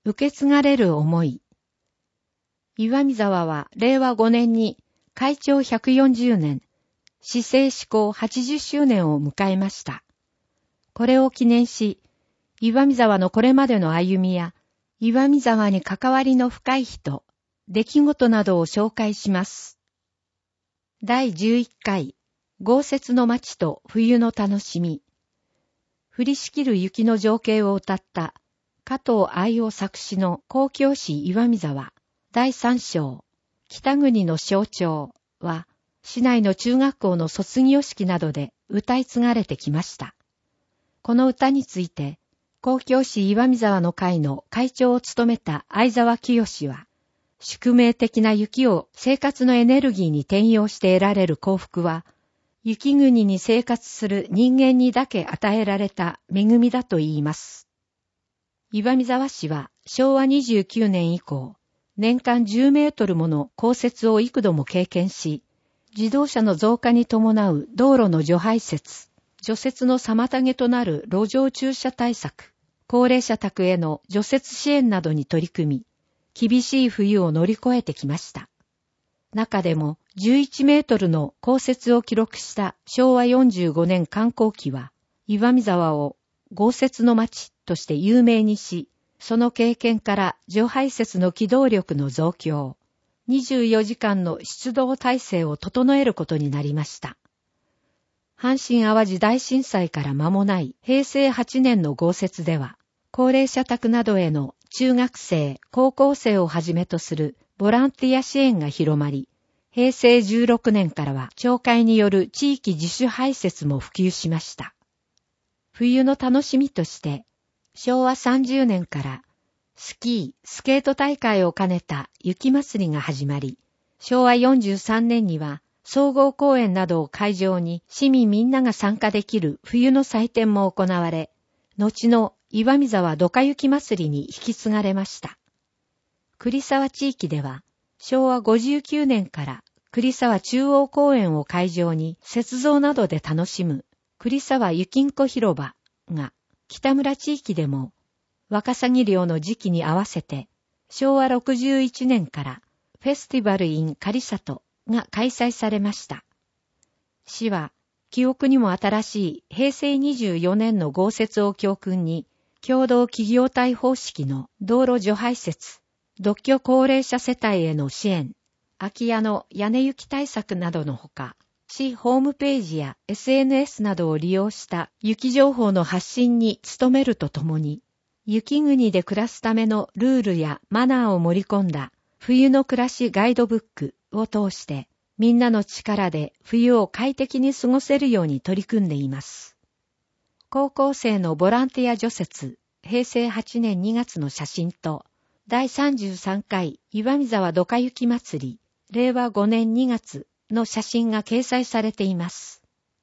受け継がれる思い。岩見沢は令和5年に開庁140年、市政施行80周年を迎えました。これを記念し、岩見沢のこれまでの歩みや、岩見沢に関わりの深い人、出来事などを紹介します。第11回、豪雪の街と冬の楽しみ。降りしきる雪の情景を歌った加藤愛夫作詞の交響詩岩見沢第3章、北国の象徴は、市内の中学校の卒業式などで歌い継がれてきました。この歌について、交響詩岩見沢の会の会長を務めた相沢清は、宿命的な雪を生活のエネルギーに転用して得られる幸福は、雪国に生活する人間にだけ与えられた恵みだと言います。岩見沢市は昭和29年以降、年間10メートルもの降雪を幾度も経験し、自動車の増加に伴う道路の除排雪、除雪の妨げとなる路上駐車対策、高齢者宅への除雪支援などに取り組み、厳しい冬を乗り越えてきました。中でも11メートルの降雪を記録した昭和45年観光期は、岩見沢を豪雪の町として有名にし、その経験から除排雪の機動力の増強、24時間の出動体制を整えることになりました。阪神淡路大震災から間もない平成8年の豪雪では、高齢者宅などへの中学生、高校生をはじめとするボランティア支援が広まり、平成16年からは町会による地域自主排雪も普及しました。冬の楽しみとして、昭和30年からスキー、スケート大会を兼ねた雪祭りが始まり、昭和43年には総合公園などを会場に市民みんなが参加できる冬の祭典も行われ、後の岩見沢どか雪祭りに引き継がれました。栗沢地域では、昭和59年から栗沢中央公園を会場に雪像などで楽しむ栗沢雪んこ広場が、北村地域でもワカサギ漁の時期に合わせて、昭和61年からフェスティバルイン狩里が開催されました。市は、記憶にも新しい平成24年の豪雪を教訓に、共同企業体方式の道路除排雪、独居高齢者世帯への支援、空き家の屋根雪対策などのほか、市ホームページや SNS などを利用した雪情報の発信に努めるとともに、雪国で暮らすためのルールやマナーを盛り込んだ冬の暮らしガイドブックを通して、みんなの力で冬を快適に過ごせるように取り組んでいます。高校生のボランティア除雪、平成8年2月の写真と、第33回岩見沢どか雪祭り、令和5年2月の写真が掲載されています。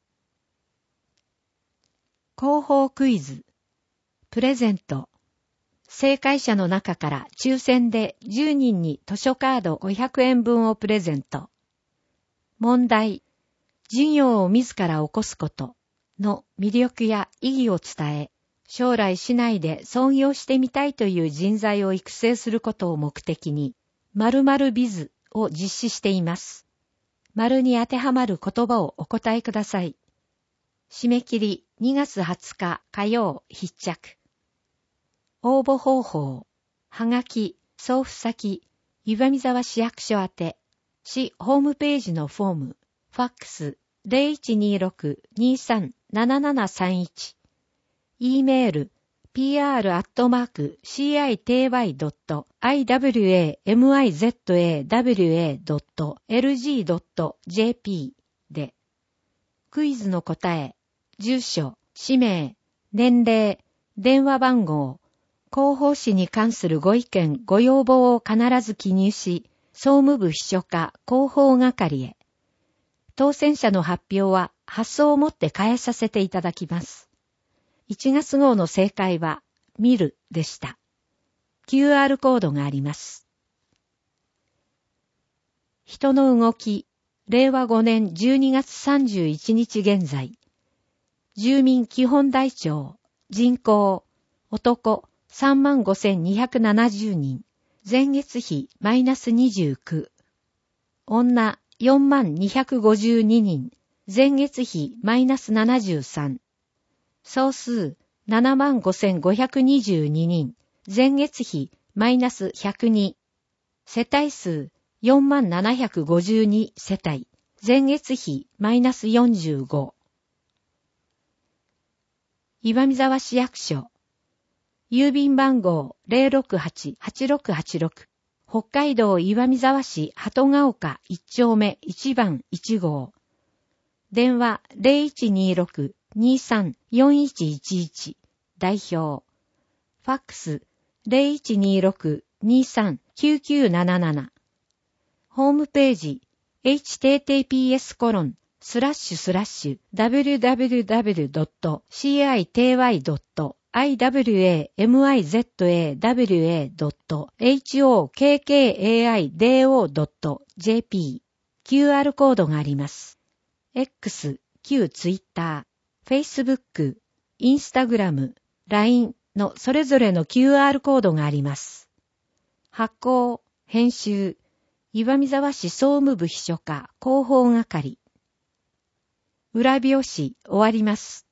広報クイズ、プレゼント。正解者の中から抽選で10人に図書カード500円分をプレゼント。問題、事業を自ら起こすことの魅力や意義を伝え、将来市内で創業してみたいという人材を育成することを目的に、〇〇ビズを実施しています。〇に当てはまる言葉をお答えください。締め切り2月20日火曜必着。応募方法、はがき、送付先、岩見沢市役所宛て、市ホームページのフォーム、ファックス 0126-237731、e メール pr@citimizawa.lg.jp で、クイズの答え、住所、氏名、年齢、電話番号、広報誌に関するご意見、ご要望を必ず記入し、総務部秘書課広報係へ。当選者の発表は発送をもって返させていただきます。1月号の正解は、見るでした。QR コードがあります。人の動き、令和5年12月31日現在。住民基本台帳、人口、男 35,270人。前月比マイナス29。女4252人。前月比マイナス73。総数75,522人。前月比マイナス102。世帯数4752世帯。前月比マイナス45。岩見沢市役所。郵便番号 068-8686。北海道岩見沢市鳩ヶ丘1丁目1番1号。電話 0126-23-4111 代表。ファックス 0126-23-9977。ホームページ https://www.citiwa.iwamizawa.hokkaidao.jp QR コードがあります。X、旧ツイッター、Facebook、インスタグラム、LINE のそれぞれの QR コードがあります。発行、編集、岩見沢市総務部秘書課広報係。裏表紙終わります。